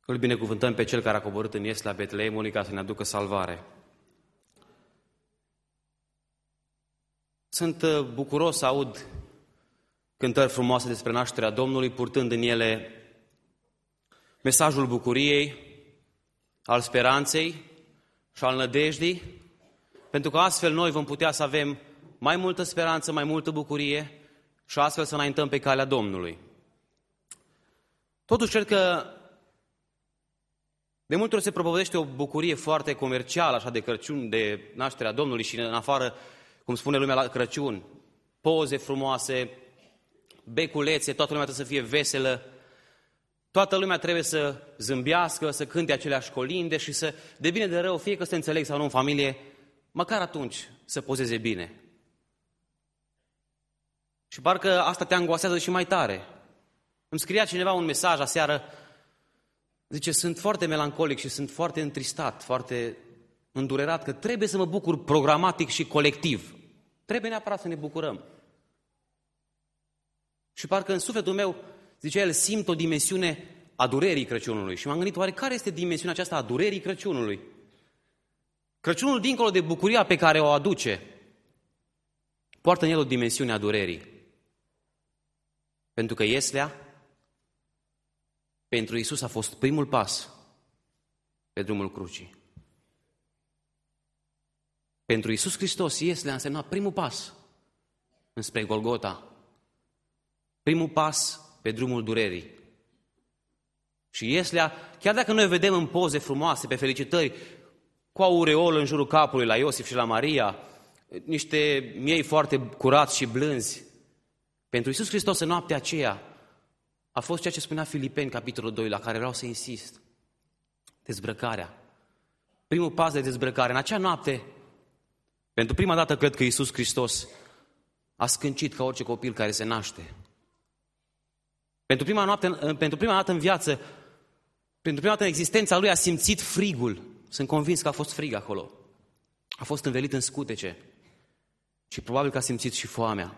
Îl binecuvântăm pe Cel care a coborât în ieslea Betleemului ca să ne aducă salvare. Sunt bucuros să aud cântări frumoase despre nașterea Domnului, purtând în ele mesajul bucuriei, al speranței și al nădejdii, pentru că astfel noi vom putea să avem mai multă speranță, mai multă bucurie și astfel să înaintăm pe calea Domnului. Totuși, cred că de multe ori se propovădește o bucurie foarte comercială, așa, de Crăciun, de nașterea Domnului și în afară, cum spune lumea la Crăciun, poze frumoase, beculețe, toată lumea trebuie să fie veselă, toată lumea trebuie să zâmbească, să cânte aceleași colinde și să, de bine de rău, fie că se înțeleg sau nu în familie, măcar atunci să pozeze bine. Și parcă asta te angoasează și mai tare. Îmi scria cineva un mesaj aseară, zice, sunt foarte melancolic și sunt foarte întristat, foarte îndurerat, că trebuie să mă bucur programatic și colectiv. Trebuie neapărat să ne bucurăm. Și parcă în sufletul meu, zicea el, simt o dimensiune a durerii Crăciunului. Și m-am gândit, oare care este dimensiunea aceasta a durerii Crăciunului? Crăciunul, dincolo de bucuria pe care o aduce, poartă în el o dimensiune a durerii. Pentru că ieslea, pentru Iisus a fost primul pas pe drumul crucii. Pentru Iisus Hristos, ieslea a însemnat primul pas înspre Golgota. Primul pas pe drumul durerii. Și ieslea, chiar dacă noi vedem în poze frumoase, pe felicitări, cu aureolă în jurul capului la Iosif și la Maria, niște miei foarte curați și blânzi, pentru Iisus Hristos în noaptea aceea a fost ceea ce spunea Filipeni, capitolul 2, la care vreau să insist. Dezbrăcarea. Primul pas de dezbrăcare. În acea noapte, pentru prima dată, cred că Iisus Hristos a scâncit ca orice copil care se naște. Pentru prima dată în viață, pentru prima dată în existența Lui a simțit frigul. Sunt convins că a fost frig acolo. A fost învelit în scutece. Și probabil că a simțit și foamea.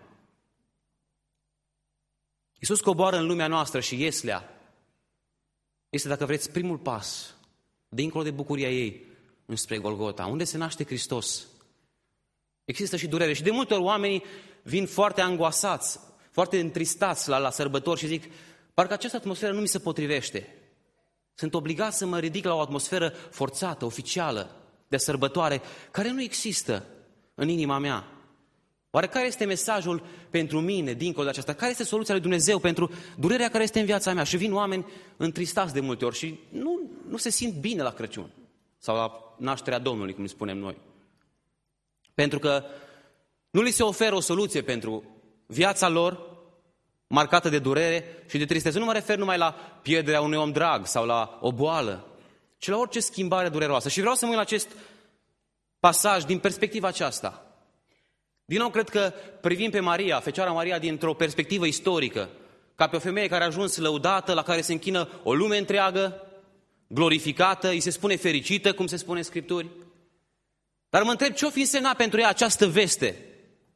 Iisus coboară în lumea noastră și ieslea este, dacă vreți, primul pas, dincolo de bucuria ei, înspre Golgota, unde se naște Hristos. Există și durere. Și de multe ori oamenii vin foarte angoasați, foarte întristați la sărbători și zic, parcă această atmosferă nu mi se potrivește. Sunt obligat să mă ridic la o atmosferă forțată, oficială, de sărbătoare, care nu există în inima mea. Oare care este mesajul pentru mine, dincolo de aceasta? Care este soluția lui Dumnezeu pentru durerea care este în viața mea? Și vin oameni întristați de multe ori și nu se simt bine la Crăciun sau la nașterea Domnului, cum spunem noi. Pentru că nu li se oferă o soluție pentru viața lor marcată de durere și de tristețe. Nu mă refer numai la pierderea unui om drag sau la o boală, ci la orice schimbare dureroasă. Și vreau să mă uit la acest pasaj din perspectiva aceasta. Din nou, cred că privim pe Maria, Fecioara Maria, dintr-o perspectivă istorică, ca pe o femeie care a ajuns lăudată, la care se închină o lume întreagă, glorificată, îi se spune fericită, cum se spune în Scripturi. Dar mă întreb, ce-o fi însemnat pentru ea această veste?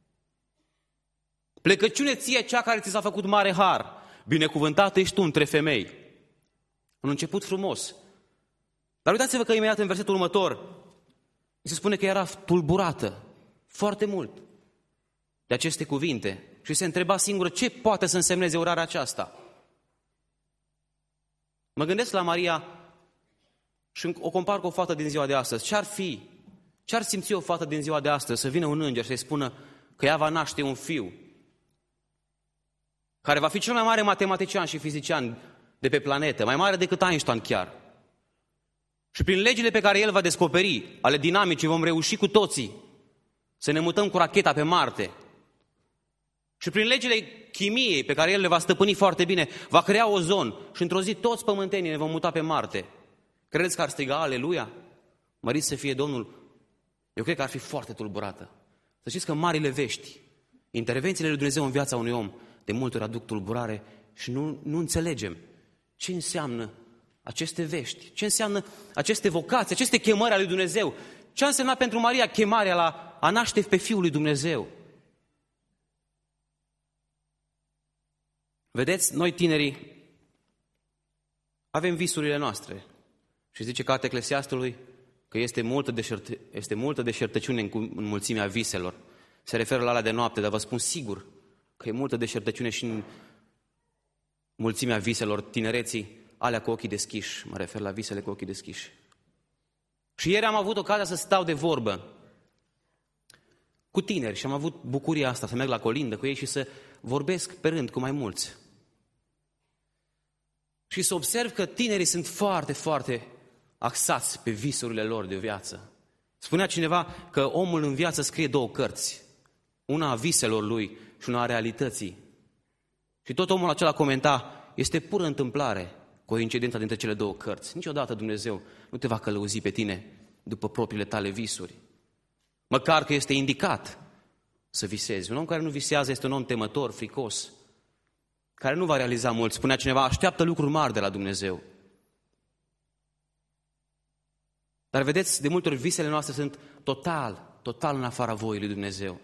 Plecăciune ție, cea care ți s-a făcut mare har, binecuvântată ești tu între femei. Un început frumos. Dar uitați-vă că imediat în versetul următor se spune că era tulburată foarte mult de aceste cuvinte și se întreba singură ce poate să însemneze orarea aceasta. Mă gândesc la Maria și o compar cu o fată din ziua de astăzi. Ce-ar simți o fată din ziua de astăzi să vină un înger și să-i spună că ea va naște un fiu care va fi cel mai mare matematician și fizician de pe planetă, mai mare decât Einstein chiar. Și prin legile pe care el va descoperi, ale dinamicii, vom reuși cu toții să ne mutăm cu racheta pe Marte. Și prin legile chimiei pe care el le va stăpâni foarte bine, va crea ozon și într-o zi toți pământenii ne vom muta pe Marte. Credeți că ar striga aleluia? Mărit să fie Domnul? Eu cred că ar fi foarte tulburată. Să știți că marile vești, intervențiile lui Dumnezeu în viața unui om, de multe ori aduc tulburare și nu înțelegem ce înseamnă aceste vești, ce înseamnă aceste vocații, aceste chemări ale lui Dumnezeu. Ce a însemnat pentru Maria chemarea la a naște pe Fiul lui Dumnezeu? Vedeți, noi tinerii Avem visurile noastre. Și zice cartea Eclesiastului că este multă deșertăciune în mulțimea viselor. Se referă la alea de noapte, dar vă spun sigur că e multă deșertăciune și în mulțimea viselor tinereții, alea cu ochii deschiși. Mă refer la visele cu ochii deschiși. Și ieri am avut ocazia să stau de vorbă cu tineri și am avut bucuria asta să merg la colindă cu ei și să vorbesc pe rând cu mai mulți. Și să observ că tinerii sunt foarte, foarte axați pe visurile lor de viață. Spunea cineva că omul în viață scrie 2 cărți. Una a viselor lui și una a realității. Și tot omul acela comenta, este pură întâmplare coincidența dintre cele 2 cărți. Niciodată Dumnezeu nu te va călăuzi pe tine după propriile tale visuri. Măcar că este indicat să visezi. Un om care nu visează este un om temător, fricos, care nu va realiza mult. Spunea cineva, așteaptă lucruri mari de la Dumnezeu. Dar vedeți, de multe ori visele noastre sunt total în afara voii lui Dumnezeu.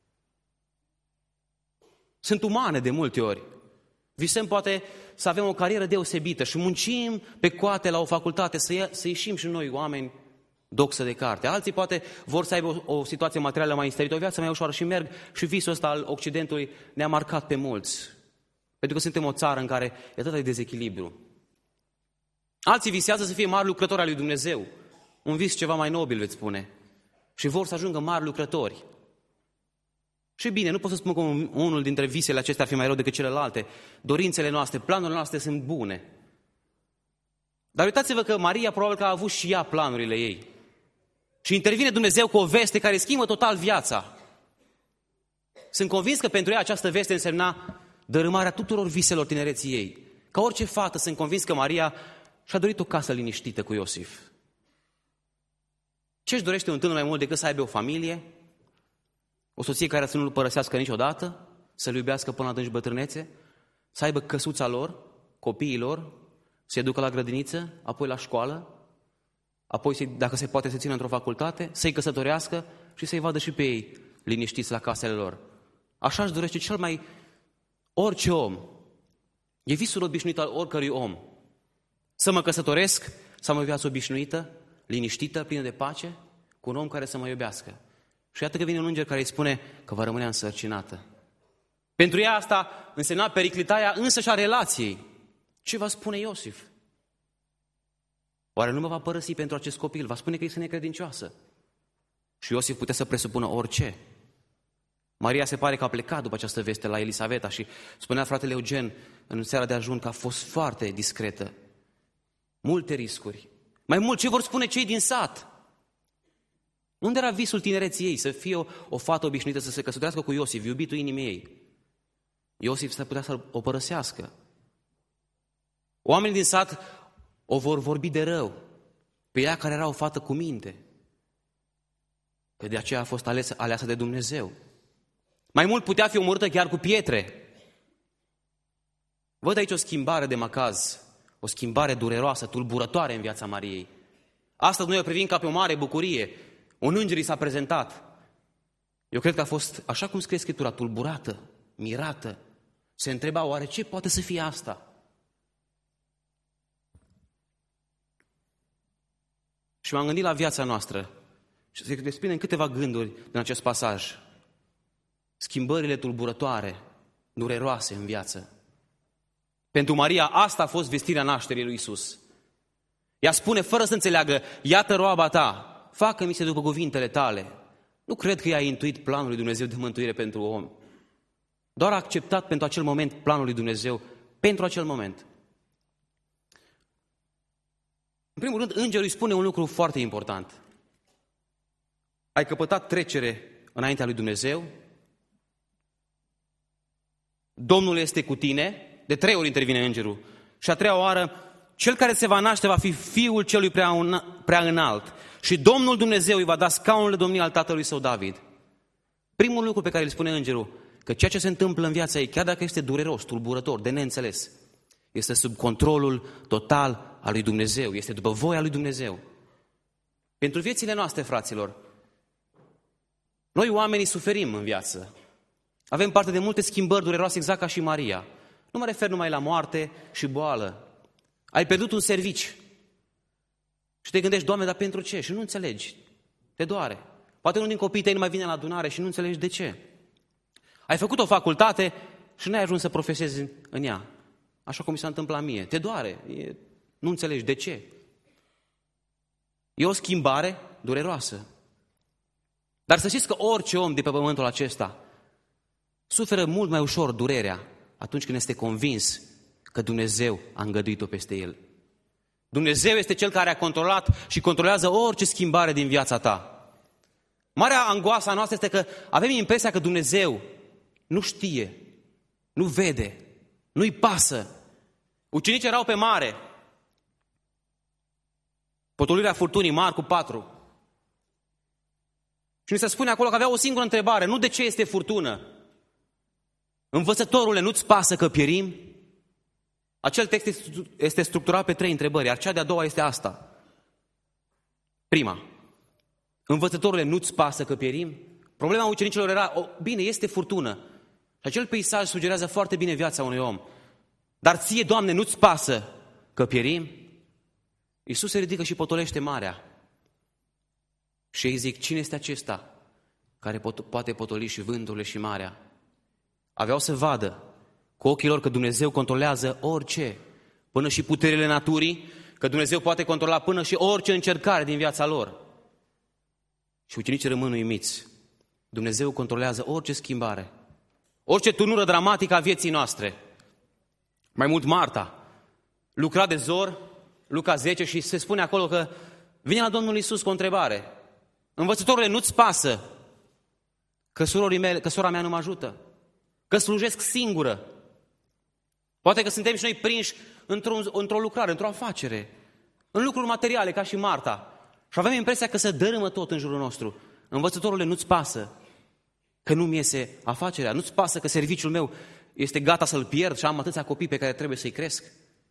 Sunt umane de multe ori. Visăm poate să avem o carieră deosebită și muncim pe coate la o facultate, să ieșim și noi oameni doxă de carte. Alții poate vor să aibă o situație materială mai înstărită, o viață mai ușoară și merg și visul ăsta al Occidentului ne-a marcat pe mulți. Pentru că suntem o țară în care e atât de dezechilibru. Alții visează să fie mari lucrători al lui Dumnezeu. Un vis ceva mai nobil, veți spune. Și vor să ajungă mari lucrători. Și bine, nu pot să spun că unul dintre visele acestea ar fi mai rău decât celelalte. Dorințele noastre, planurile noastre sunt bune. Dar uitați-vă că Maria probabil că a avut și ea planurile ei. Și intervine Dumnezeu cu o veste care schimbă total viața. Sunt convins că pentru ea această veste însemna dărâmarea tuturor viselor tinereții ei. Ca orice fată, sunt convins că Maria și-a dorit o casă liniștită cu Iosif. Ce își dorește un tânăr mai mult decât să aibă o familie? O soție care să nu-l părăsească niciodată? Să-l iubească până la adânci bătrânețe? Să aibă căsuța lor, copiii lor, să-i ducă la grădiniță, apoi la școală, apoi, dacă se poate, să țină într-o facultate, să-i căsătorească și să-i vadă și pe ei liniștiți la casele lor. Așa își dorește cel mai orice om. E visul obișnuit al oricărui om. Să mă căsătoresc, să am o viață obișnuită, liniștită, plină de pace, cu un om care să mă iubească. Și iată că vine un înger care îi spune că va rămâne însărcinată. Pentru ea asta însemna periclitarea însăși a relației. Ce va spune Iosif? Oare nu mă va părăsi pentru acest copil? Va spune că este necredincioasă. Și Iosif putea să presupună orice. Maria se pare că a plecat după această veste la Elisaveta și spunea fratele Eugen în seara de ajun că a fost foarte discretă. Multe riscuri. Mai mult, ce vor spune cei din sat? Unde era visul tinereții ei? Să fie o fată obișnuită, să se căsătorească cu Iosif, iubitul inimii ei. Iosif s-ar putea să o părăsească. Oamenii din sat o vor vorbi de rău pe ea care era o fată cu minte. Că de aceea a fost aleasă de Dumnezeu. Mai mult putea fi omorâtă chiar cu pietre. Văd aici o schimbare de macaz, o schimbare dureroasă, tulburătoare în viața Mariei. Astăzi noi o privim ca pe o mare bucurie. Un înger i s-a prezentat. Eu cred că a fost, așa cum scrie Scriptura, tulburată, mirată. Se întreba, oare ce poate să fie asta? Și m-am gândit la viața noastră și se desprinde în câteva gânduri din acest pasaj. Schimbările tulburătoare, dureroase în viață. Pentru Maria asta a fost vestirea nașterii lui Iisus. Ea spune fără să înțeleagă, iată roaba ta, facă-mi se după cuvintele tale. Nu cred că ea a intuit planul lui Dumnezeu de mântuire pentru om. Doar a acceptat pentru acel moment planul lui Dumnezeu, pentru acel moment. În primul rând, îngerul îi spune un lucru foarte important. Ai căpătat trecere înaintea lui Dumnezeu, Domnul este cu tine, de 3 ori intervine îngerul, și a 3-a oară, cel care se va naște va fi fiul celui prea înalt și Domnul Dumnezeu îi va da scaunul de domnie al tatălui său David. Primul lucru pe care îl spune îngerul, că ceea ce se întâmplă în viața ei, chiar dacă este dureros, tulburător, de neînțeles, este sub controlul total al lui Dumnezeu, este după voia lui Dumnezeu. Pentru viețile noastre, fraților, noi oamenii suferim în viață. Avem parte de multe schimbări dureroase, exact ca și Maria. Nu mă refer numai la moarte și boală. Ai pierdut un serviciu. Și te gândești, Doamne, dar pentru ce? Și nu înțelegi. Te doare. Poate unul din copiii tăi nu mai vine la adunare și nu înțelegi de ce. Ai făcut o facultate și n-ai ajuns să profesezi în ea. Așa cum mi s-a întâmplat mie. Te doare. Nu înțelegi de ce. E o schimbare dureroasă. Dar să știți că orice om de pe pământul acesta suferă mult mai ușor durerea atunci când este convins că Dumnezeu a îngăduit-o peste el. Dumnezeu este Cel care a controlat și controlează orice schimbare din viața ta. Marea angoasă a noastră este că avem impresia că Dumnezeu nu știe, nu vede, nu-i pasă. Ucenicii erau pe mare. Potolirea furtunii, Marcu 4. Și ni se spune acolo că avea o singură întrebare, nu de ce este furtună. Învățătorule, nu-ți pasă că pierim? Acel text este structurat pe 3 întrebări, iar cea de-a doua este asta. Prima, învățătorule, nu-ți pasă că pierim? Problema ucenicilor era, bine, este furtună. Și acel peisaj sugerează foarte bine viața unui om. Dar ție, Doamne, nu-ți pasă că pierim? Iisus se ridică și potolește marea. Și ei zic, cine este acesta care poate potoli și vânturile și marea? Aveau să vadă cu ochii lor că Dumnezeu controlează orice, până și puterile naturii, că Dumnezeu poate controla până și orice încercare din viața lor. Și ucenicii rămân uimiți. Dumnezeu controlează orice schimbare, orice turnură dramatică a vieții noastre. Mai mult Marta lucra de zor, Luca 10, și se spune acolo că vine la Domnul Iisus cu o întrebare. Învățătorule, nu-ți pasă că sora mea nu mă ajută? Că slujesc singură? Poate că suntem și noi prinși într-o lucrare, într-o afacere, în lucruri materiale, ca și Marta. Și avem impresia că se dărâmă tot în jurul nostru. Învățătorule, nu-ți pasă că nu-mi iese afacerea? Nu-ți pasă că serviciul meu este gata să-l pierd și am atâția copii pe care trebuie să-i cresc?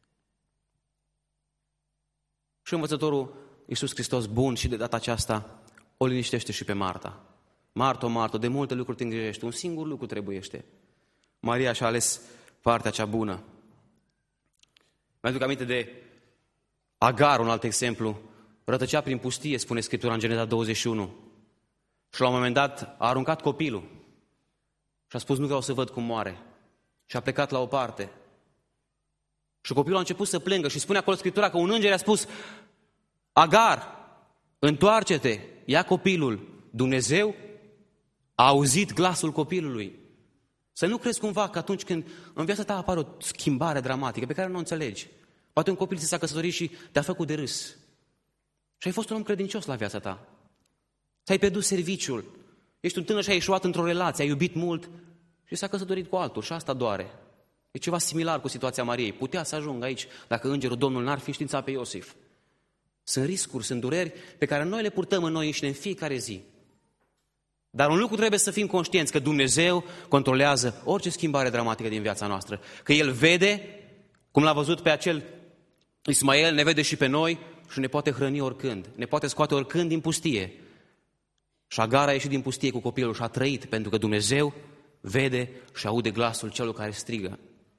Și învățătorul Iisus Hristos, bun și de data aceasta, o liniștește și pe Marta. Marto, Marto, de multe lucruri te îngrijești, un singur lucru trebuiește. Maria și-a ales partea cea bună. Mi-aduc aminte de Agar, un alt exemplu. Rătăcea prin pustie, spune Scriptura în Geneza 21. Și la un moment dat a aruncat copilul. Și a spus, nu vreau să văd cum moare. Și a plecat la o parte. Și copilul a început să plângă și spune acolo Scriptura că un înger i-a spus, Agar, întoarce-te, ia copilul. Dumnezeu a auzit glasul copilului. Să nu crezi cumva că atunci când în viața ta apare o schimbare dramatică pe care nu o înțelegi, poate un copil ți s-a căsătorit și te-a făcut de râs. Și ai fost un om credincios la viața ta. Ți-ai pierdut serviciul. Ești un tânăr și ai ieșuat într-o relație, ai iubit mult și s-a căsătorit cu altul și asta doare. E ceva similar cu situația Mariei. Putea să ajungă aici dacă îngerul Domnului n-ar fi științat pe Iosif. Sunt riscuri, sunt dureri pe care noi le purtăm în noi înșine în fiecare zi. Dar un lucru trebuie să fim conștienți, că Dumnezeu controlează orice schimbare dramatică din viața noastră. Că El vede, cum l-a văzut pe acel Ismael, ne vede și pe noi și ne poate hrăni oricând. Ne poate scoate oricând din pustie. Și Agar a ieșit din pustie cu copilul și a trăit, pentru că Dumnezeu vede și aude glasul celor care strigă.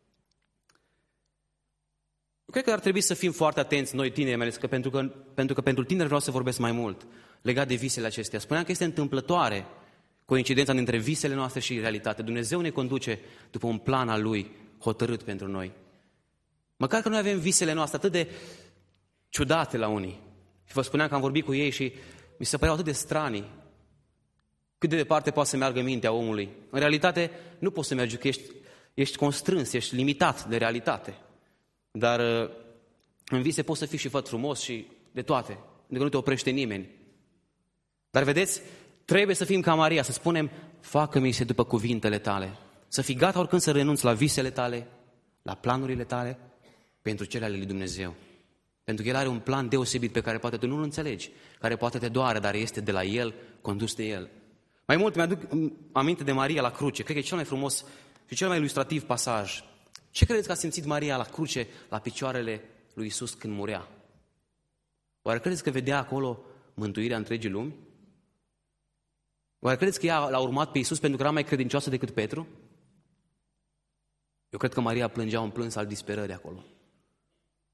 Eu cred că ar trebui să fim foarte atenți noi tineri, mai ales că pentru că pentru tineri vreau să vorbesc mai mult legat de visele acestea. Spuneam că este întâmplătoare coincidența dintre visele noastre și realitate. Dumnezeu ne conduce după un plan al Lui hotărât pentru noi. Măcar că noi avem visele noastre atât de ciudate la unii. Și vă spuneam că am vorbit cu ei și mi se păreau atât de stranii. Cât de departe poate să meargă mintea omului. În realitate nu poți să mergi, că ești constrâns, ești limitat de realitate. Dar în vise poți să fii și făt frumos și de toate, pentru că nu te oprește nimeni. Dar vedeți, trebuie să fim ca Maria, să spunem, facă-mi se după cuvintele tale. Să fii gata oricând să renunți la visele tale, la planurile tale, pentru cele ale lui Dumnezeu. Pentru că El are un plan deosebit pe care poate tu nu-l înțelegi, care poate te doare, dar este de la El, condus de El. Mai mult, mi-aduc aminte de Maria la cruce. Cred că e cel mai frumos și cel mai ilustrativ pasaj. Ce credeți că a simțit Maria la cruce, la picioarele lui Iisus când murea? Oare credeți că vedea acolo mântuirea întregii lumi? Oare credeți că ea l-a urmat pe Iisus pentru că era mai credincioasă decât Petru? Eu cred că Maria plângea un plâns al disperării acolo.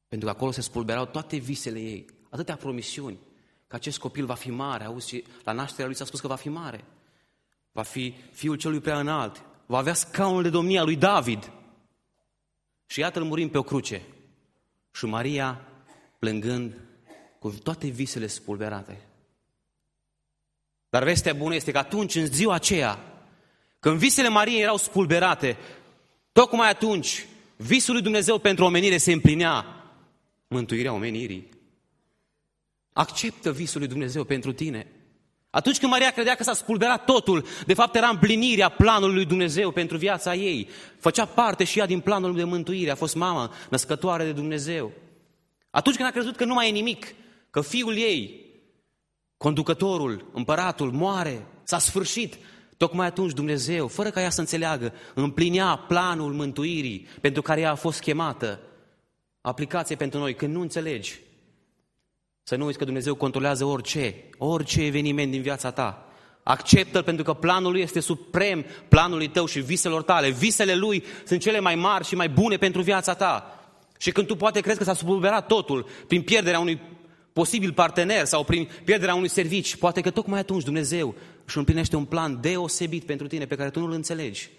Pentru că acolo se spulberau toate visele ei, atâtea promisiuni, că acest copil va fi mare. Auzi, la nașterea lui s-a spus că va fi mare, va fi fiul celui prea înalt, va avea scaunul de domnie a lui David. Și iată-l murind pe o cruce. Și Maria plângând cu toate visele spulberate. Dar vestea bună este că atunci, în ziua aceea, când visele Mariei erau spulberate, tocmai atunci visul lui Dumnezeu pentru omenire se împlinea, mântuirea omenirii. Acceptă visul lui Dumnezeu pentru tine. Atunci când Maria credea că s-a spulberat totul, de fapt era împlinirea planului lui Dumnezeu pentru viața ei. Făcea parte și ea din planul de mântuire, a fost mama născătoare de Dumnezeu. Atunci când a crezut că nu mai e nimic, că fiul ei, conducătorul, împăratul, moare, s-a sfârșit, tocmai atunci Dumnezeu, fără ca ea să înțeleagă, împlinea planul mântuirii pentru care ea a fost chemată. Aplicație pentru noi, când nu înțelegi, să nu uiți că Dumnezeu controlează orice eveniment din viața ta. Acceptă-L pentru că planul Lui este suprem planului tău și viselor tale. Visele Lui sunt cele mai mari și mai bune pentru viața ta. Și când tu poate crezi că s-a spulberat totul prin pierderea unui posibil partener sau prin pierderea unui serviciu, poate că tocmai atunci Dumnezeu își împlinește un plan deosebit pentru tine pe care tu nu-l înțelegi.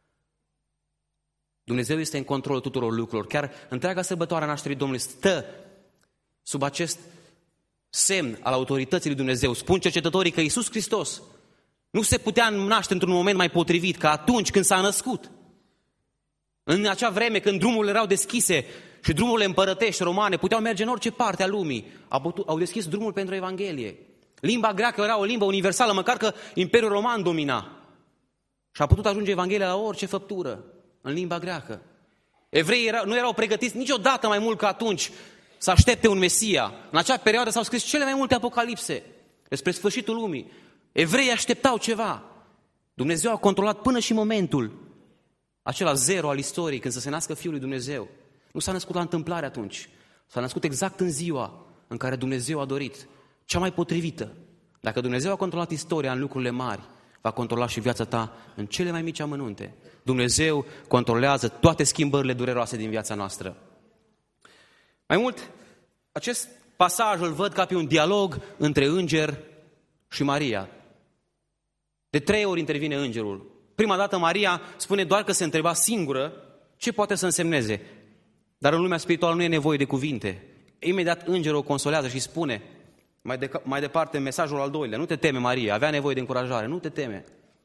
Dumnezeu este în controlul tuturor lucrurilor. Chiar întreaga sărbătoare a nașterii Domnului stă sub acest semn al autorității lui Dumnezeu. Spun cercetătorii că Iisus Hristos nu se putea naște într-un moment mai potrivit ca atunci când s-a născut. În acea vreme când drumurile erau deschise și drumurile împărătești romane puteau merge în orice parte a lumii, au deschis drumul pentru Evanghelie. Limba greacă era o limbă universală, măcar că Imperiul Roman domina. Și a putut ajunge Evanghelia la orice făptură în limba greacă. Evreii nu erau pregătiți niciodată mai mult ca atunci să aștepte un Mesia. În acea perioadă s-au scris cele mai multe apocalipse despre sfârșitul lumii. Evreii așteptau ceva. Dumnezeu a controlat până și momentul acela zero al istoriei, când să se nască Fiul lui Dumnezeu. Nu s-a născut la întâmplare atunci. S-a născut exact în ziua în care Dumnezeu a dorit, cea mai potrivită. Dacă Dumnezeu a controlat istoria în lucrurile mari, va controla și viața ta în cele mai mici amănunte. Dumnezeu controlează toate schimbările dureroase din viața noastră. Mai mult, acest pasaj îl văd ca pe un dialog între înger și Maria. De 3 ori intervine îngerul. Prima dată Maria spune doar că se întreba singură ce poate să însemneze. Dar în lumea spirituală nu e nevoie de cuvinte. Imediat îngerul o consolează și spune, mai departe, mesajul al doilea: nu te teme, Maria, avea nevoie de încurajare, nu te teme.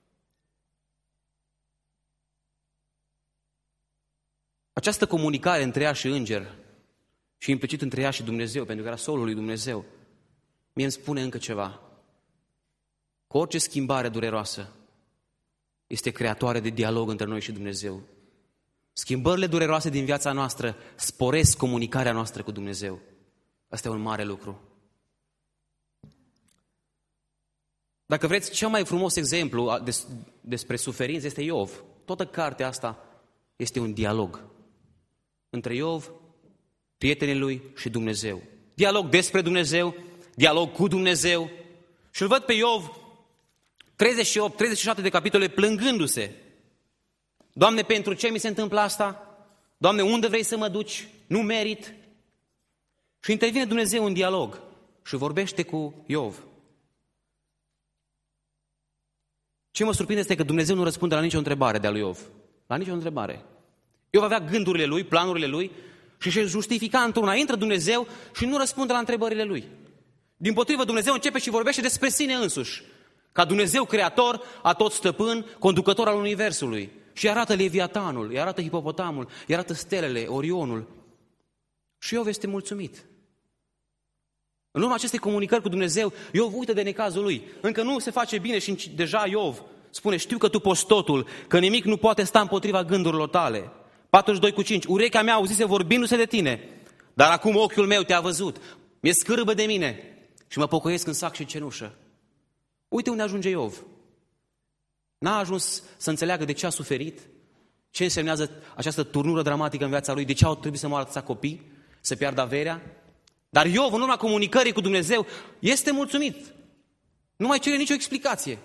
Această comunicare între ea și înger și implicit între ea și Dumnezeu, pentru că era solul lui Dumnezeu, mie îmi spune încă ceva. Că orice schimbare dureroasă este creatoare de dialog între noi și Dumnezeu. Schimbările dureroase din viața noastră sporesc comunicarea noastră cu Dumnezeu. Asta e un mare lucru. Dacă vreți, cel mai frumos exemplu despre suferință este Iov. Toată cartea asta este un dialog între Iov, prietenii lui și Dumnezeu. Dialog despre Dumnezeu, dialog cu Dumnezeu. Și îl văd pe Iov 38-37 de capitole plângându-se. Doamne, pentru ce mi se întâmplă asta? Doamne, unde vrei să mă duci? Nu merit. Și intervine Dumnezeu în dialog și vorbește cu Iov. Ce mă surprinde este că Dumnezeu nu răspunde la nicio întrebare de-a lui Iov. La nicio întrebare. Iov avea gândurile lui, planurile lui și se justifica într-una. Intră Dumnezeu și nu răspunde la întrebările lui. Dimpotrivă, Dumnezeu începe și vorbește despre sine însuși. Ca Dumnezeu creator, atot stăpân, conducător al universului. Și arată Leviatanul, îi arată hipopotamul, îi arată stelele, Orionul. Și Iov este mulțumit. În urma acestei comunicări cu Dumnezeu, Iov uită de necazul lui. Încă nu se face bine și deja Iov spune: știu că tu poți totul, că nimic nu poate sta împotriva gândurilor tale. 42:5. Urechea mea auzise vorbindu-se de tine, dar acum ochiul meu te-a văzut. Mi-e scârbă de mine și mă pocăiesc în sac și cenușă. Uite unde ajunge Iov. N-a ajuns să înțeleagă de ce a suferit, ce însemnează această turnură dramatică în viața lui, de ce au trebuit să moară atâția copii, să piardă averea. Dar Iov, în urma comunicării cu Dumnezeu, este mulțumit. Nu mai cere nicio explicație.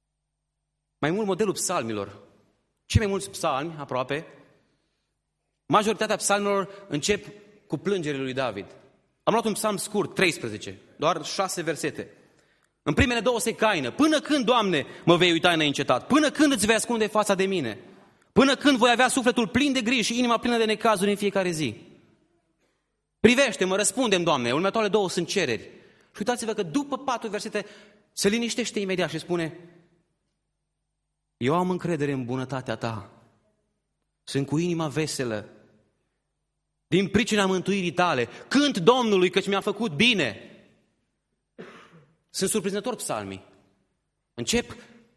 Mai mult modelul psalmilor. Cei mai mulți psalmi, aproape, Majoritatea psalmelor încep cu plângerile lui David. Am luat un psalm scurt, 13, doar 6 versete. În primele 2 se caină. Până când, Doamne, mă vei uita neîncetat? Până când îți vei ascunde fața de mine? Până când voi avea sufletul plin de griji și inima plină de necazuri în fiecare zi? Privește-mă, răspundem, Doamne. Următoarele 2 sunt cereri. Și uitați-vă că după 4 versete se liniștește imediat și spune: eu am încredere în bunătatea ta. Sunt cu inima veselă din pricina mântuirii tale. Cânt Domnului, căci mi-a făcut bine. Sunt surprinzător psalmii. Încep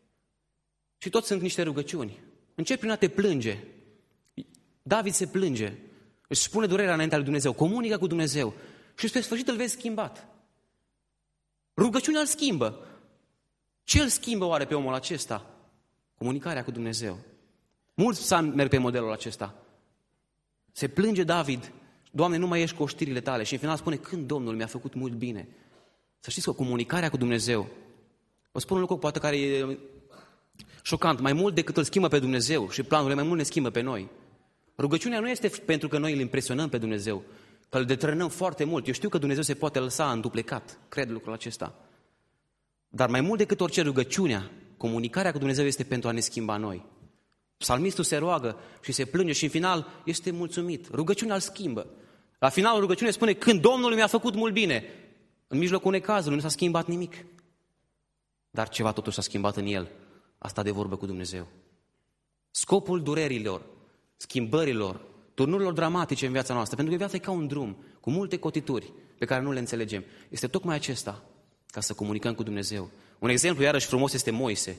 și toți sunt niște rugăciuni. Încep prin a te plânge. David se plânge. Își spune durerea înaintea lui Dumnezeu. Comunică cu Dumnezeu. Și spre sfârșit îl vezi schimbat. Rugăciunea îl schimbă. Ce îl schimbă oare pe omul acesta? Comunicarea cu Dumnezeu. Mulți psalmi merg pe modelul acesta. Se plânge David: Doamne, nu mai ești cu oștirile tale. Și în final spune: când Domnul mi-a făcut mult bine. Să știți că comunicarea cu Dumnezeu, vă spun un lucru poate care e șocant, mai mult decât îl schimbă pe Dumnezeu și planurile, mai mult ne schimbă pe noi. Rugăciunea nu este pentru că noi îl impresionăm pe Dumnezeu, că îl detrănăm foarte mult. Eu știu că Dumnezeu se poate lăsa înduplecat, cred lucrul acesta. Dar mai mult decât orice rugăciunea, comunicarea cu Dumnezeu este pentru a ne schimba noi. Psalmistul se roagă și se plânge și în final este mulțumit. Rugăciunea îl schimbă. La finalul rugăciunii spune: când Domnul mi-a făcut mult bine. În mijlocul necazului nu s-a schimbat nimic. Dar ceva totuși s-a schimbat în el. A stat de vorbă cu Dumnezeu. Scopul durerilor, schimbărilor, turnurilor dramatice în viața noastră, pentru că viața e ca un drum cu multe cotituri pe care nu le înțelegem, este tocmai acesta, ca să comunicăm cu Dumnezeu. Un exemplu iarăși frumos este Moise.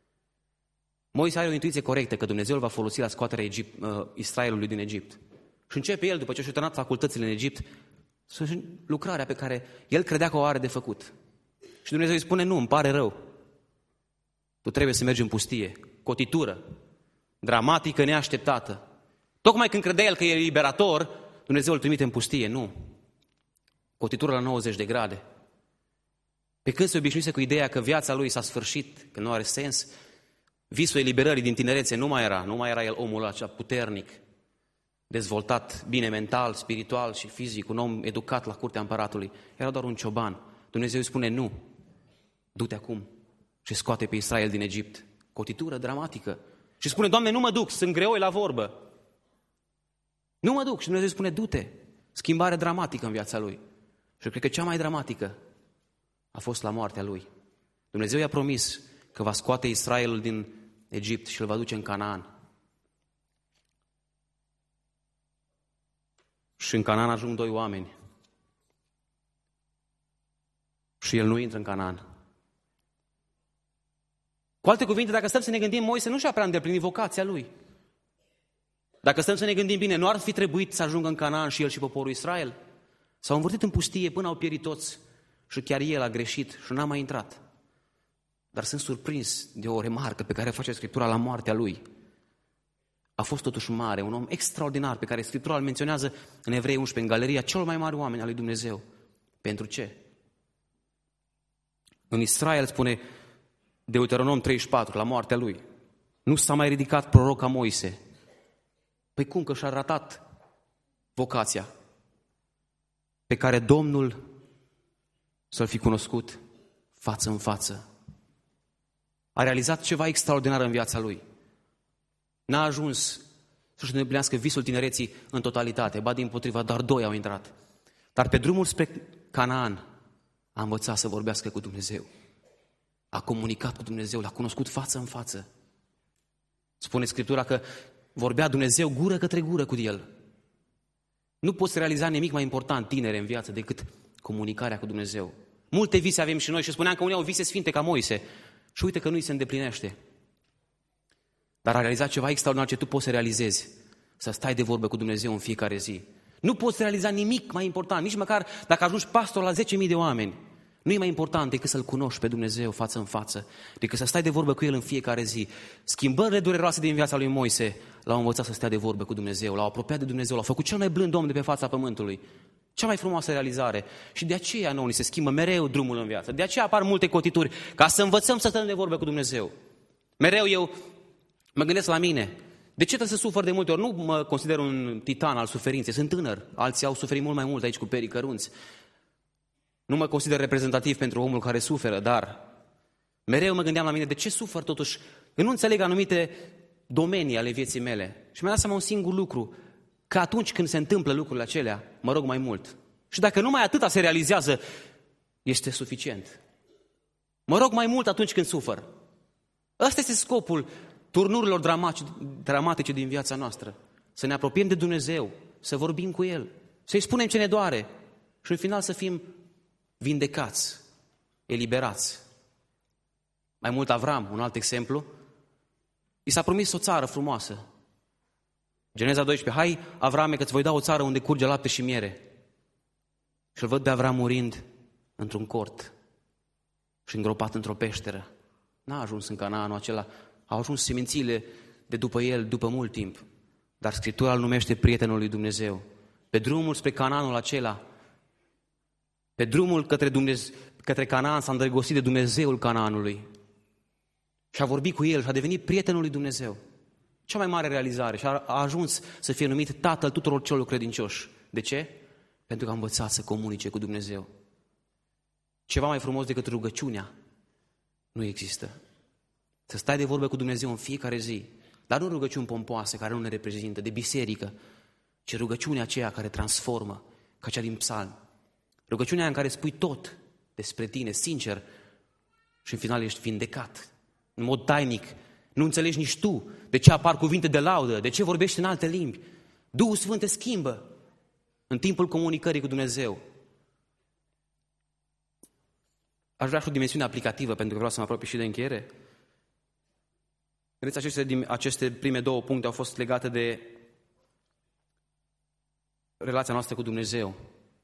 Moise are o intuiție corectă că Dumnezeu îl va folosi la scoaterea Israelului din Egipt. Și începe el, după ce și-a terminat facultățile în Egipt, lucrarea pe care el credea că o are de făcut. Și Dumnezeu îi spune: nu, îmi pare rău. Tu trebuie să mergi în pustie. Cotitură, dramatică, neașteptată. Tocmai când credea el că e liberator, Dumnezeu îl trimite în pustie. Nu. Cotitură la 90 de grade. Pe când se obișnuise cu ideea că viața lui s-a sfârșit, că nu are sens, visul eliberării din tinerețe nu mai era el omul acela puternic, dezvoltat bine mental, spiritual și fizic, un om educat la curtea împăratului. Era doar un cioban. Dumnezeu îi spune: nu, du-te acum și scoate pe Israel din Egipt. Cotitură dramatică. Și spune: Doamne, nu mă duc, sunt greoi la vorbă. Nu mă duc. Și Dumnezeu îi spune: du-te. Schimbare dramatică în viața lui. Și cred că cea mai dramatică a fost la moartea lui. Dumnezeu i-a promis că va scoate Israelul din Egipt și îl va duce în Canaan. Și în Canaan ajung 2 oameni. Și el nu intră în Canaan. Cu alte cuvinte, dacă stăm să ne gândim, Moise nu și-a prea îndeplinit vocația lui. Dacă stăm să ne gândim bine, nu ar fi trebuit să ajungă în Canaan și el și poporul Israel? S-au învârtit în pustie până au pierit toți și chiar el a greșit și n-a mai intrat. Dar sunt surprins de o remarcă pe care face Scriptura la moartea lui. A fost totuși mare, un om extraordinar pe care Scriptura îl menționează în Evrei 11, în galeria celor mai mari oameni al lui Dumnezeu. Pentru ce? În Israel spune Deuteronom 34, la moartea lui: nu s-a mai ridicat proroc ca Moise. Păi cum că și-a ratat vocația pe care Domnul să-l fi cunoscut față în față. A realizat ceva extraordinar în viața lui. N-a ajuns să-și îndeplinească visul tinereții în totalitate, ba dimpotriva, doar 2 au intrat. Dar pe drumul spre Canaan a învățat să vorbească cu Dumnezeu. A comunicat cu Dumnezeu, l-a cunoscut față în față. Spune Scriptura că vorbea Dumnezeu gură către gură cu el. Nu poți realiza nimic mai important, tinere, în viață decât comunicarea cu Dumnezeu. Multe vise avem și noi și spuneam că unii au vise sfinte ca Moise și uite că nu îi se îndeplinește. Dar a realizat ceva extraordinar ce tu poți să realizezi, să stai de vorbă cu Dumnezeu în fiecare zi. Nu poți realiza nimic mai important, nici măcar dacă ajungi pastor la 10.000 de oameni. Nu e mai important decât să-L cunoști pe Dumnezeu față în față, decât să stai de vorbă cu El în fiecare zi. Schimbările dureroase din viața lui Moise l-au învățat să stea de vorbă cu Dumnezeu, l-au apropiat de Dumnezeu, l-au făcut cel mai blând om de pe fața pământului. Cea mai frumoasă realizare. Și de aceea nouă ni se schimbă mereu drumul în viață. De aceea apar multe cotituri, ca să învățăm să stăm de vorbă cu Dumnezeu. Mereu eu mă gândesc la mine. De ce trebuie să sufăr de multe ori? Nu mă consider un titan al suferinței, sunt tânăr, alții au suferit mult mai mult aici cu perii cărunți. Nu mă consider reprezentativ pentru omul care suferă, dar mereu mă gândeam la mine, de ce sufăr totuși? Eu nu înțeleg anumite domenii ale vieții mele. Și mi-am dat seama un singur lucru, că atunci când se întâmplă lucrurile acelea, mă rog mai mult. Și dacă numai atâta se realizează, este suficient. Mă rog mai mult atunci când sufăr. Ăsta este scopul turnurilor dramatice din viața noastră. Să ne apropiem de Dumnezeu, să vorbim cu El, să-i spunem ce ne doare și în final să fim vindecați, eliberați. Mai mult Avram, un alt exemplu, i s-a promis o țară frumoasă. Geneza 12, hai Avrame că îți voi da o țară unde curge lapte și miere. Și îl văd pe Avram murind într-un cort și îngropat într-o peșteră. N-a ajuns în Canaanul acela, au ajuns semințiile de după el după mult timp. Dar Scriptura îl numește prietenul lui Dumnezeu. Pe drumul spre Canaanul acela, pe drumul către Canaan s-a îndrăgostit de Dumnezeul Canaanului. Și a vorbit cu el și a devenit prietenul lui Dumnezeu. Cea mai mare realizare și a ajuns să fie numit tatăl tuturor celor credincioși. De ce? Pentru că a învățat să comunice cu Dumnezeu. Ceva mai frumos decât rugăciunea nu există. Să stai de vorbă cu Dumnezeu în fiecare zi, dar nu rugăciuni pompoase care nu ne reprezintă, de biserică, ci rugăciunea aceea care transformă, ca cea din psalm. Rugăciunea în care spui tot despre tine, sincer, și în final ești vindecat, în mod tainic. Nu înțelegi nici tu de ce apar cuvinte de laudă, de ce vorbești în alte limbi. Duhul Sfânt te schimbă în timpul comunicării cu Dumnezeu. Aș vrea și o dimensiune aplicativă, pentru că vreau să mă apropii și de încheiere. Vedeți, aceste prime două puncte au fost legate de relația noastră cu Dumnezeu.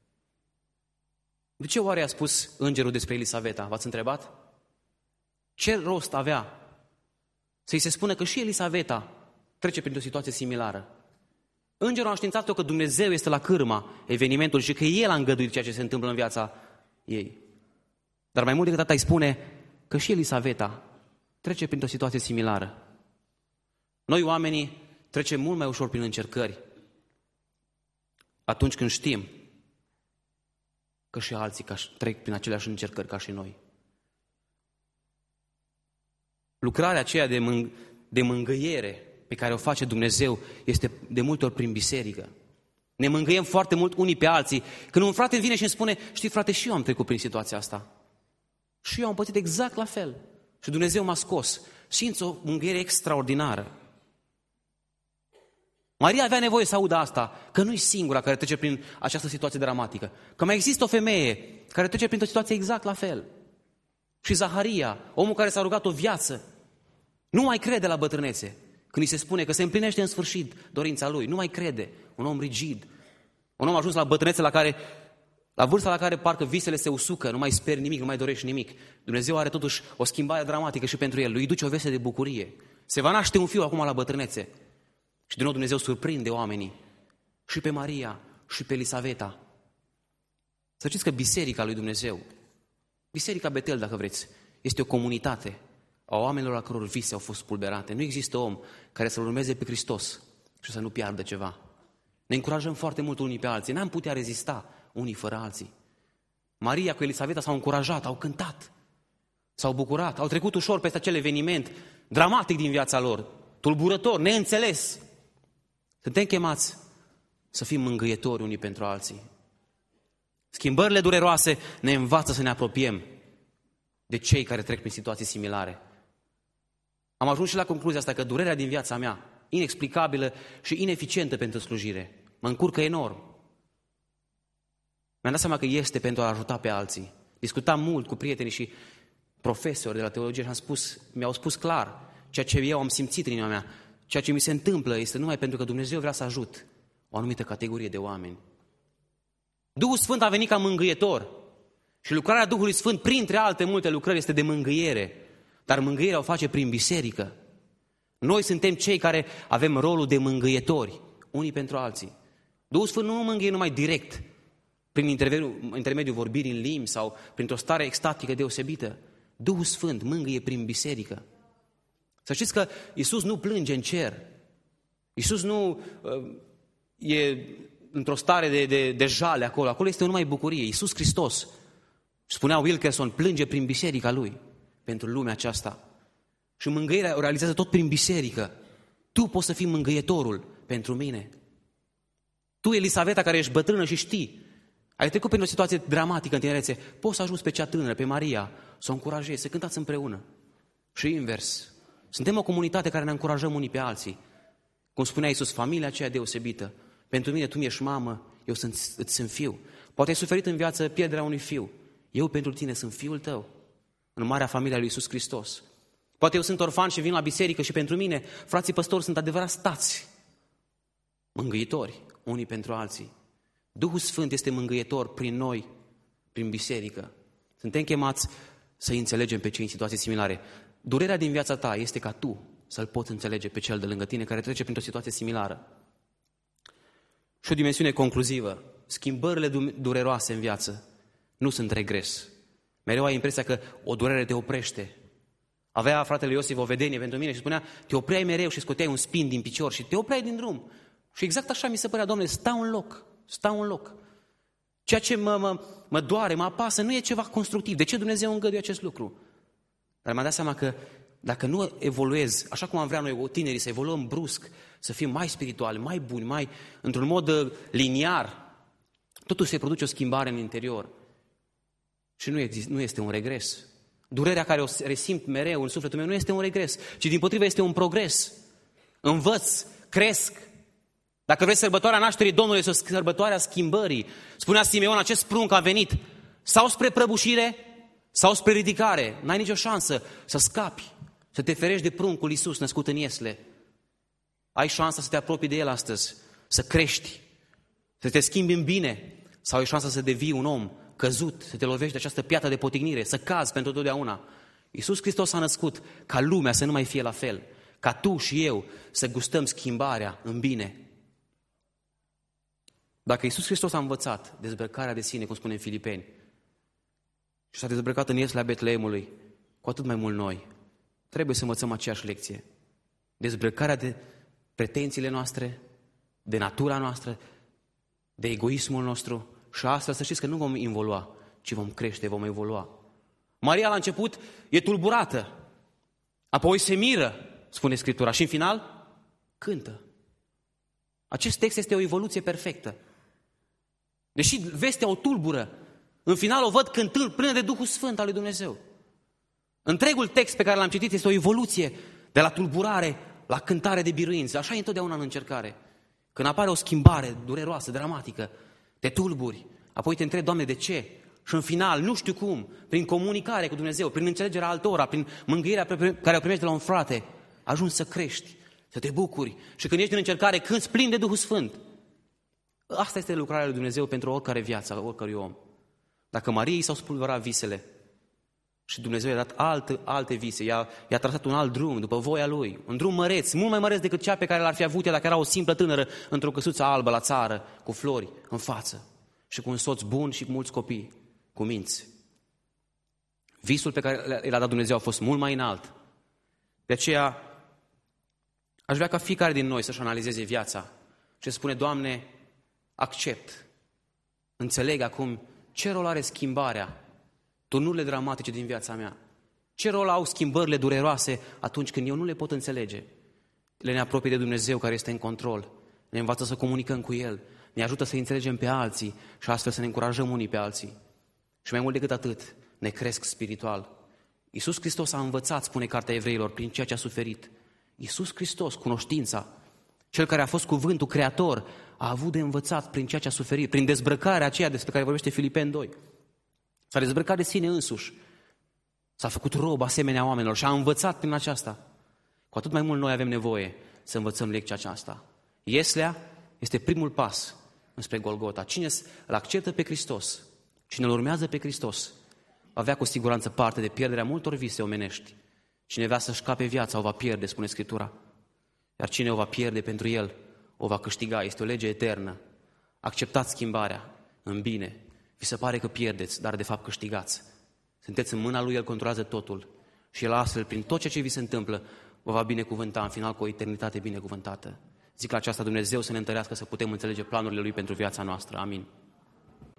De ce oare a spus îngerul despre Elisaveta? V-ați întrebat? Ce rost avea să-i se spună că și Elisaveta trece printr-o situație similară? Îngerul a înștiințat-o că Dumnezeu este la cârma evenimentului și că El a îngăduit ceea ce se întâmplă în viața ei. Dar mai mult decât atât îi spune că și Elisaveta trece printr-o situație similară. Noi oamenii trecem mult mai ușor prin încercări atunci când știm că și alții trec prin aceleași încercări ca și noi. Lucrarea aceea de mângâiere pe care o face Dumnezeu este de multe ori prin biserică. Ne mângâiem foarte mult unii pe alții. Când un frate vine și îmi spune, știi frate, și eu am trecut prin situația asta. Și eu am pățit exact la fel. Și Dumnezeu m-a scos. Simți o mângâiere extraordinară. Maria avea nevoie să audă asta, că nu e singura care trece prin această situație dramatică. Că mai există o femeie care trece printr-o situație exact la fel. Și Zaharia, omul care s-a rugat o viață, nu mai crede la bătrânețe. Când îi se spune că se împlinește în sfârșit dorința lui, nu mai crede. Un om rigid. Un om ajuns la bătrânețe la vârsta la care parcă visele se usucă, nu mai speri nimic, nu mai dorești nimic. Dumnezeu are totuși o schimbare dramatică și pentru el. Lui duce o veste de bucurie. Se va naște un fiu acum la bătrânețe. Și din nou Dumnezeu surprinde oamenii. Și pe Maria, și pe Elisaveta. Să știți că biserica lui Dumnezeu, biserica Betel, dacă vreți, este o comunitate a oamenilor la căror vise au fost spulberate. Nu există om care să-L urmeze pe Hristos și să nu piardă ceva. Ne încurajăm foarte mult unii pe alții. N-am putea rezista unii fără alții. Maria cu Elisaveta s-au încurajat, au cântat, s-au bucurat, au trecut ușor peste acel eveniment dramatic din viața lor, tulburător, neînțeles. Suntem chemați să fim mângâietori unii pentru alții. Schimbările dureroase ne învață să ne apropiem de cei care trec prin situații similare. Am ajuns și la concluzia asta că durerea din viața mea, inexplicabilă și ineficientă pentru slujire, mă încurcă enorm. Mi-am dat seama că este pentru a ajuta pe alții. Discutam mult cu prietenii și profesori de la teologie și mi-au spus clar ceea ce eu am simțit în inima mea. Ceea ce mi se întâmplă este numai pentru că Dumnezeu vrea să ajut o anumită categorie de oameni. Duhul Sfânt a venit ca mângâietor și lucrarea Duhului Sfânt, printre alte multe lucrări, este de mângâiere. Dar mângâierea o face prin biserică. Noi suntem cei care avem rolul de mângâietori, unii pentru alții. Duhul Sfânt nu mângâie numai direct, prin intermediul vorbirii în limbi sau printr-o stare extatică deosebită. Duhul Sfânt mângâie prin biserică. Să știți că Iisus nu plânge în cer Iisus nu e într-o stare de jale acolo. Acolo este numai bucurie. Iisus Hristos, spunea Wilkerson, plânge prin biserica Lui pentru lumea aceasta. Și mângâierea o realizează tot prin biserică. Tu poți să fii mângâietorul pentru mine. Tu, Elisaveta, care ești bătrână și știi, ai trecut prin o situație dramatică în tinerețe, poți să ajungi pe cea tânără, pe Maria, să o încurajezi, să cântați împreună. Și invers. Suntem o comunitate care ne încurajăm unii pe alții. Cum spunea Iisus, familia aceea deosebită. Pentru mine, tu mi-ești mamă, eu îți sunt fiu. Poate ai suferit în viață pierderea unui fiu. Eu pentru tine sunt fiul tău. În marea familie a lui Iisus Hristos. Poate eu sunt orfan și vin la biserică și pentru mine, frații păstori sunt adevărați tați. Mângâitori, unii pentru alții. Duhul Sfânt este mângâietor prin noi, prin biserică. Suntem chemați să-i înțelegem pe cei în situații similare. Durerea din viața ta este ca tu să-l poți înțelege pe cel de lângă tine care trece printr-o situație similară. Și o dimensiune concluzivă. Schimbările dureroase în viață nu sunt regres. Mereu ai impresia că o durere te oprește. Avea fratele Iosif o vedenie pentru mine și spunea, te opreai mereu și scoteai un spin din picior și te opreai din drum. Și exact așa mi se părea, Doamne, stau în loc. Ceea ce mă doare, mă apasă, nu e ceva constructiv. De ce Dumnezeu îngăduie acest lucru? Dar mi-am dat seama că dacă nu evoluez, așa cum am vrea noi, tinerii, să evoluăm brusc, să fim mai spirituali, mai buni, mai într-un mod liniar, totuși se produce o schimbare în interior. Și nu este un regres. Durerea care o resimt mereu în sufletul meu nu este un regres, ci dimpotrivă este un progres. Învăț, cresc. Dacă vreți sărbătoarea nașterii Domnului, este o sărbătoare a schimbării. Spunea Simeon, acest prunc a venit sau spre prăbușire, sau spre ridicare. N-ai nicio șansă să scapi, să te ferești de pruncul Iisus născut în Iesle. Ai șansa să te apropii de El astăzi, să crești, să te schimbi în bine, sau ai șansa să devii un om căzut, să te lovești de această piatră de potignire, să cazi pentru totdeauna. Iisus Hristos a născut ca lumea să nu mai fie la fel, ca tu și eu să gustăm schimbarea în bine. Dacă Iisus Hristos a învățat dezbrăcarea de sine, cum spune în Filipeni, și s-a dezbrăcat în Ieslea Betleemului, cu atât mai mult noi trebuie să învățăm aceeași lecție. Dezbrăcarea de pretențiile noastre, de natura noastră, de egoismul nostru și astfel să știți că nu vom involua, ci vom crește, vom evolua. Maria la început e tulburată, apoi se miră, spune Scriptura, și în final cântă. Acest text este o evoluție perfectă. Deși vestea o tulbură, în final o văd cântând plină de Duhul Sfânt al lui Dumnezeu. Întregul text pe care l-am citit este o evoluție de la tulburare la cântare de biruință. Așa e întotdeauna în încercare. Când apare o schimbare dureroasă, dramatică, te tulburi, apoi te întrebi, Doamne, de ce? Și în final, nu știu cum, prin comunicare cu Dumnezeu, prin înțelegerea altora, prin mângâierea care o primești de la un frate, ajungi să crești, să te bucuri. Și când ești în încercare, cânți plin de Duhul Sfânt. Asta este lucrarea lui Dumnezeu pentru oricare viață, a oricărui om. Dacă Mariei s-au spulberat visele și Dumnezeu i-a dat alte vise, i-a trasat un alt drum după voia Lui, un drum măreț, mult mai măreț decât cea pe care l-ar fi avut ea dacă era o simplă tânără într-o căsuță albă la țară, cu flori în față și cu un soț bun și cu mulți copii, cu minți. Visul pe care l-a dat Dumnezeu a fost mult mai înalt. De aceea aș vrea ca fiecare din noi să-și analizeze viața și să spune, Doamne, accept, înțeleg acum ce rol are schimbarea, turnurile dramatice din viața mea. Ce rol au schimbările dureroase atunci când eu nu le pot înțelege? Ne apropie de Dumnezeu care este în control, ne învață să comunicăm cu El, ne ajută să înțelegem pe alții și astfel să ne încurajăm unii pe alții. Și mai mult decât atât, ne cresc spiritual. Iisus Hristos a învățat, spune Cartea Evreilor, prin ceea ce a suferit. Iisus Hristos, cunoștința, Cel care a fost cuvântul creator, a avut de învățat prin ceea ce a suferit, prin dezbrăcarea aceea despre care vorbește Filipeni 2. S-a dezbrăcat de sine însuși, s-a făcut rob asemenea oamenilor și a învățat prin aceasta. Cu atât mai mult noi avem nevoie să învățăm lecția aceasta. Ieslea este primul pas înspre Golgota. Cine îl acceptă pe Hristos, cine îl urmează pe Hristos, va avea cu siguranță parte de pierderea multor vise omenești. Cine vrea să-și scape viața, o va pierde, spune Scriptura. Iar cine o va pierde pentru el, o va câștiga. Este o lege eternă. Acceptați schimbarea în bine. Vi se pare că pierdeți, dar de fapt câștigați. Sunteți în mâna Lui, El controlează totul. Și El astfel, prin tot ceea ce vi se întâmplă, vă va binecuvânta în final cu o eternitate binecuvântată. Zic la aceasta Dumnezeu să ne întărească să putem înțelege planurile Lui pentru viața noastră. Amin.